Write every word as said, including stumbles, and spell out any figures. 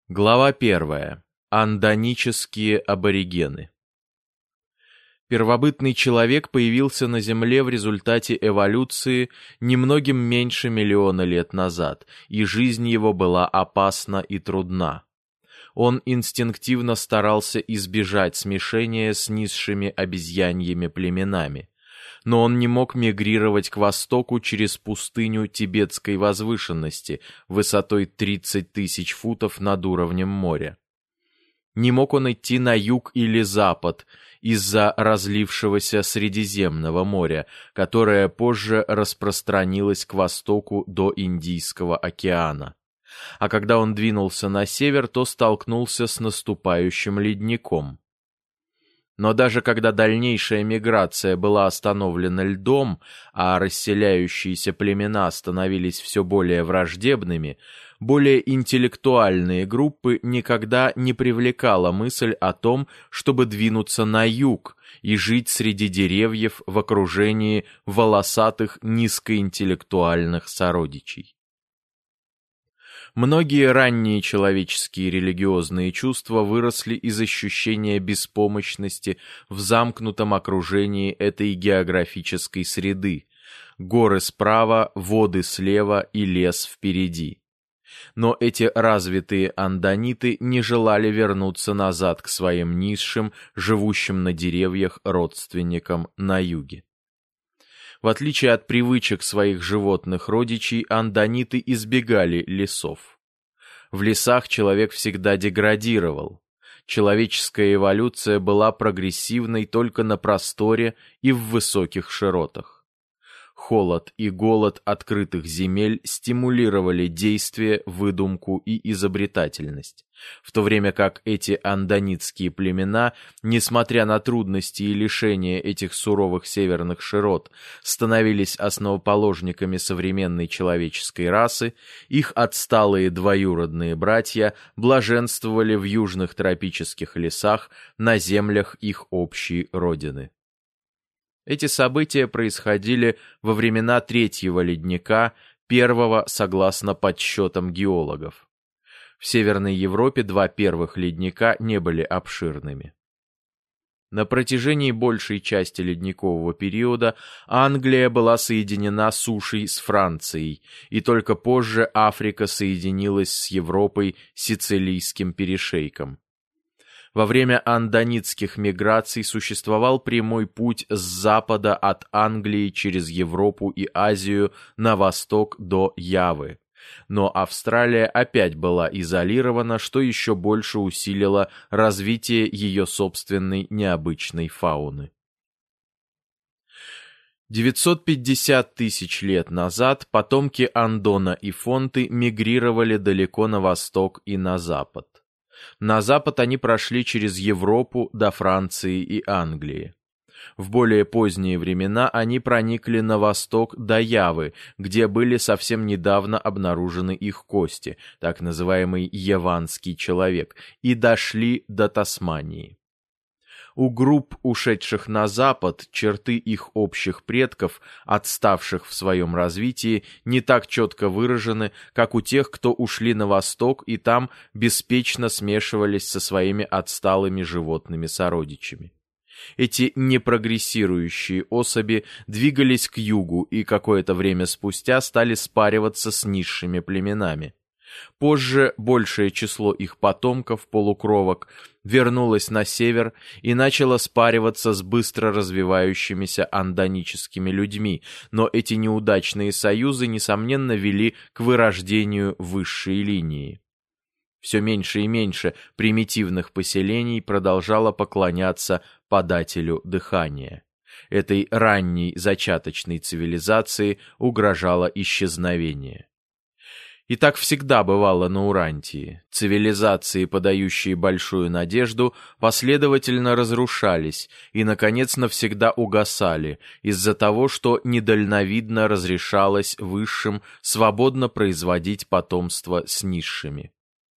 Глава первая. Андонические аборигены. Первобытный человек появился на Земле в результате эволюции немногим меньше миллиона лет назад, и жизнь его была опасна и трудна. Он инстинктивно старался избежать смешения с низшими обезьяньими племенами, но он не мог мигрировать к востоку через пустыню тибетской возвышенности высотой тридцать тысяч футов над уровнем моря. Не мог он идти на юг или запад из-за разлившегося Средиземного моря, которое позже распространилось к востоку до Индийского океана. А когда он двинулся на север, то столкнулся с наступающим ледником. Но даже когда дальнейшая миграция была остановлена льдом, а расселяющиеся племена становились все более враждебными, более интеллектуальные группы никогда не привлекала мысль о том, чтобы двинуться на юг и жить среди деревьев в окружении волосатых низкоинтеллектуальных сородичей. Многие ранние человеческие религиозные чувства выросли из ощущения беспомощности в замкнутом окружении этой географической среды: горы справа, воды слева и лес впереди. Но эти развитые андониты не желали вернуться назад к своим низшим, живущим на деревьях родственникам на юге. В отличие от привычек своих животных родичей, андониты избегали лесов. В лесах человек всегда деградировал. Человеческая эволюция была прогрессивной только на просторе и в высоких широтах. Холод и голод открытых земель стимулировали действие, выдумку и изобретательность, в то время как эти андонитские племена, несмотря на трудности и лишения этих суровых северных широт, становились основоположниками современной человеческой расы, их отсталые двоюродные братья блаженствовали в южных тропических лесах на землях их общей родины. Эти события происходили во времена третьего ледника, первого согласно подсчетам геологов. В Северной Европе два первых ледника не были обширными. На протяжении большей части ледникового периода Англия была соединена сушей с Францией, и только позже Африка соединилась с Европой Сицилийским перешейком. Во время андонитских миграций существовал прямой путь с запада от Англии через Европу и Азию на восток до Явы. Но Австралия опять была изолирована, что еще больше усилило развитие ее собственной необычной фауны. девятьсот пятьдесят тысяч лет назад потомки Андона и Фонты мигрировали далеко на восток и на запад. На запад они прошли через Европу до Франции и Англии. В более поздние времена они проникли на восток до Явы, где были совсем недавно обнаружены их кости, так называемый яванский человек, и дошли до Тасмании. У групп, ушедших на запад, черты их общих предков, отставших в своем развитии, не так четко выражены, как у тех, кто ушли на восток и там беспечно смешивались со своими отсталыми животными сородичами. Эти непрогрессирующие особи двигались к югу и какое-то время спустя стали спариваться с низшими племенами. Позже большее число их потомков, полукровок, вернулось на север и начало спариваться с быстро развивающимися андоническими людьми, но эти неудачные союзы, несомненно, вели к вырождению высшей линии. Все меньше и меньше примитивных поселений продолжало поклоняться подателю дыхания. Этой ранней зачаточной цивилизации угрожало исчезновение. И так всегда бывало на Урантии. Цивилизации, подающие большую надежду, последовательно разрушались и, наконец, навсегда угасали из-за того, что недальновидно разрешалось высшим свободно производить потомство с низшими.